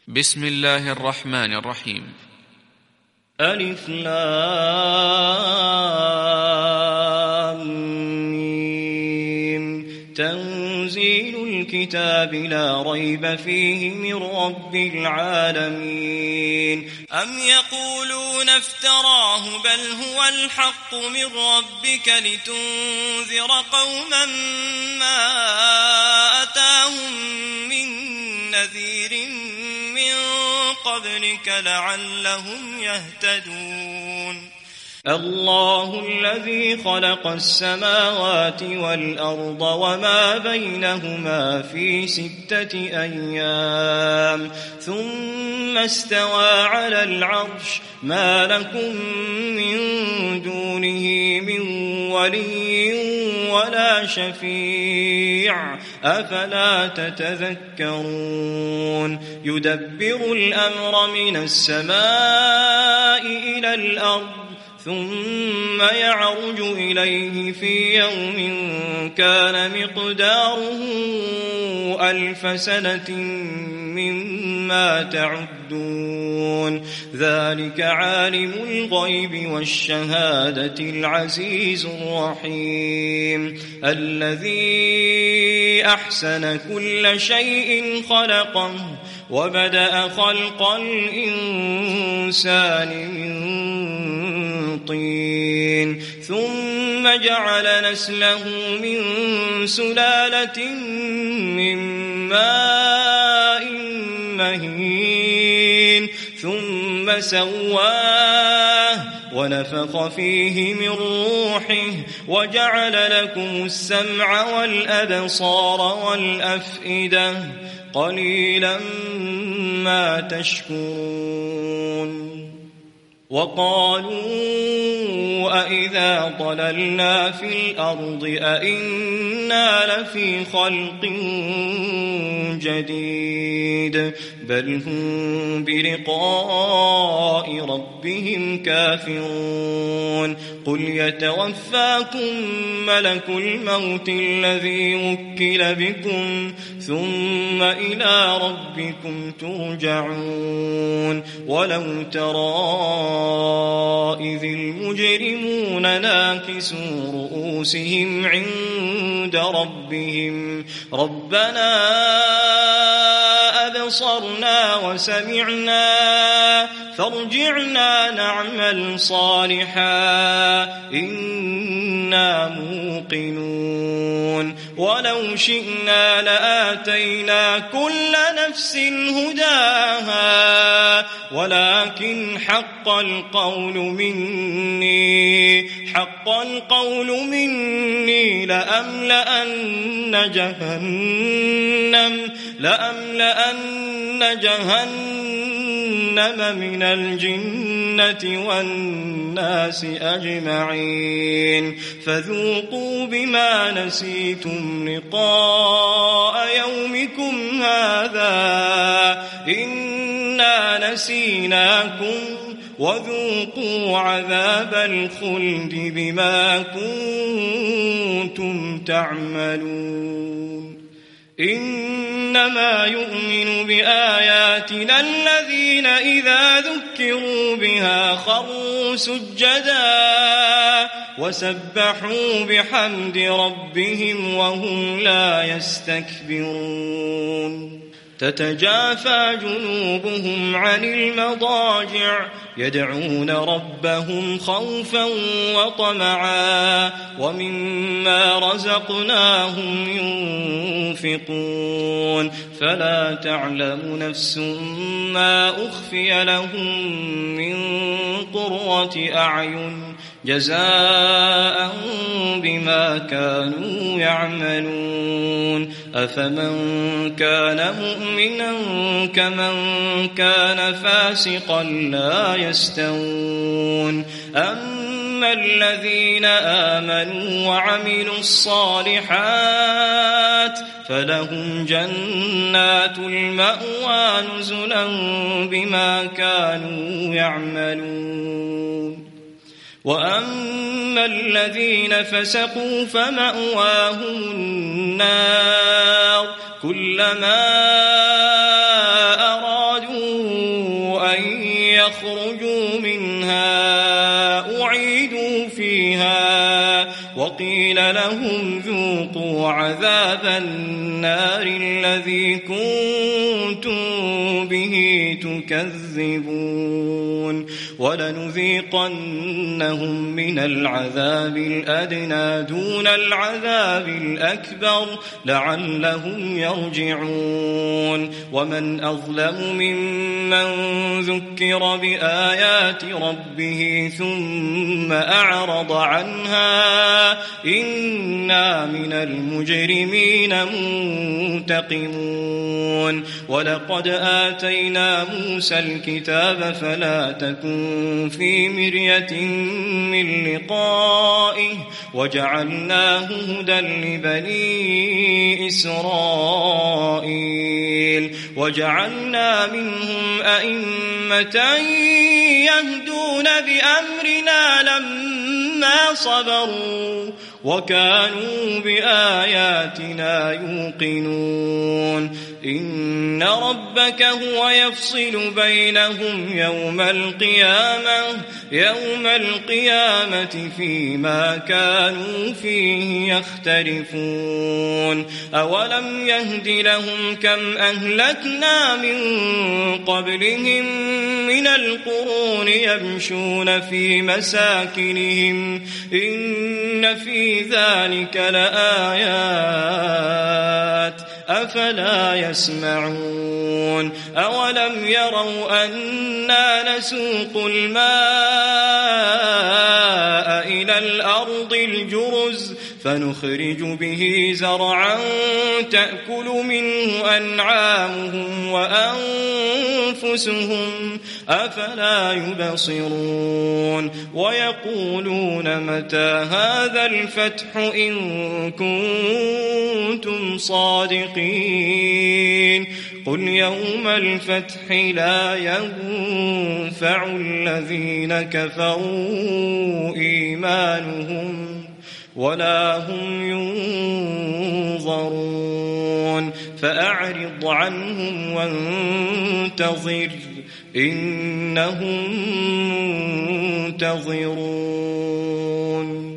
بسم الله الرحمن الرحيم. ألف لام ميم. تنزيل الكتاب لا ريب فيه من رب العالمين. أم يقولون افتراه بل هو الحق من ربك لتنذر قوما ما أتاهم من نذير من قبلك لعلهم يهتدون. الله الذي خلق السماوات والأرض وما بينهما في 6 أيام ثم استوى على العرش ما لكم من دونه من ولي ولا شفيع أفلا تتذكرون. يدبر الأمر من السماء إلى الأرض ثم يعرج إليه في يوم كان مقداره 1000 سنة مما تعدون. ذلك عالم الغيب والشهادة العزيز الرحيم. الذي أحسن كل شيء خلقه وبدأ خلق الإنسان من طين ثم جعل نسله من سلالة من ماء مهين ثم سواه ونفخ فيه من روحه وجعل لكم السمع والأبصار والأفئدة قليلا ما تشكرون. وقالوا أئذا ضللنا في الأرض أئنا لفي خلق جديد بل هم بلقاء ربهم كافرون. قل يتوفاكم ملك الموت الذي وكل بكم ثم إلى ربكم ترجعون. ولو ترى إذ المجرمون ناكسوا رؤوسهم عند ربهم ربنا أبصرنا وسمعنا فارجعنا نعمل صالحا إنا موقنون. ولو شئنا لآتينا كل نفس هداها ولكن حق القول مني لأملأن جهنم من الجنة والناس أجمعين. فذوقوا بما نسيتم لقاء يومكم هذا إنا نسيناكم وذوقوا عذاب الخلد بما كنتم تعملون. إنما يؤمن بآياتنا الذين إذا ذكروا بها خروا سجدا وسبحوا بحمد ربهم وهم لا يستكبرون. تتجافى جنوبهم عن المضاجع يدعون ربهم خوفا وطمعا ومما رزقناهم ينفقون. فلا تعلم نفس ما أخفي لهم من قرة أعين جزاء بما كانوا يعملون. أفمن كان مؤمنا كمن كان فاسقا لا يستوون. أما الذين آمنوا وعملوا الصالحات فلهم جنات المأوى نزلا بما كانوا يعملون. وأما الذين فسقوا فمأواهم النار كلما أرادوا قيل لهم ذوقوا عذاب النار الذي كنتم به تكذبون ولنذيقنهم من العذاب الأدنى دون العذاب الأكبر لعلهم يرجعون ومن أظلم ممن ذكر بآيات ربه ثم أعرض عنها إنا من المجرمين منتقمون ولقد آتينا موسى الكتاب فلا تكن في مرية من لقائه وجعلناه هدى لبني إسرائيل وجعلنا منهم أئمة يهدون بأمرنا لما صبروا وكانوا بآياتنا يوقنون إن ربك هو يفصل بينهم يوم القيامة فيما كانوا فيه يختلفون أولم يهد لهم كم أهلكنا من قبلهم من القرون يمشون في مساكنهم إن في ذلك لآيات أفلا يسمعون أولم يروا أنا نسوق الماء إلى الأرض الجرز فنخرج به زرعا تأكل منه أنعامهم وأنفسهم أفلا يبصرون ويقولون متى هذا الفتح إن كنتم صادقين قل يوم الفتح لا ينفع الذين كفروا إيمانهم ولا هم ينظرون فأعرض عنهم وانتظر إنهم منتظرون